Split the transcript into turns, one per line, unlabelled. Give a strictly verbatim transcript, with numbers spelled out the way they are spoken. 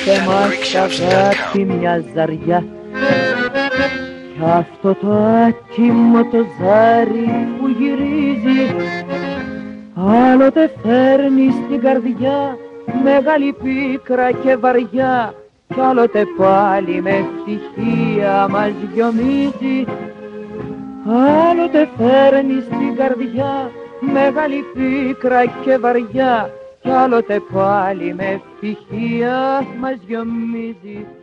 μας αγάπη μια ζαριά. Κι αυτό το άτιμο το ζάρι που γυρίζει άλλοτε φέρνει στην καρδιά μεγάλη πίκρα και βαριά, κι άλλοτε πάλι με ευτυχία μας γιομίζει. Άλλοτε φέρνει στην καρδιά μεγάλη πίκρα και βαριά, κι άλλοτε πάλι με ευτυχία μας γιομίζει.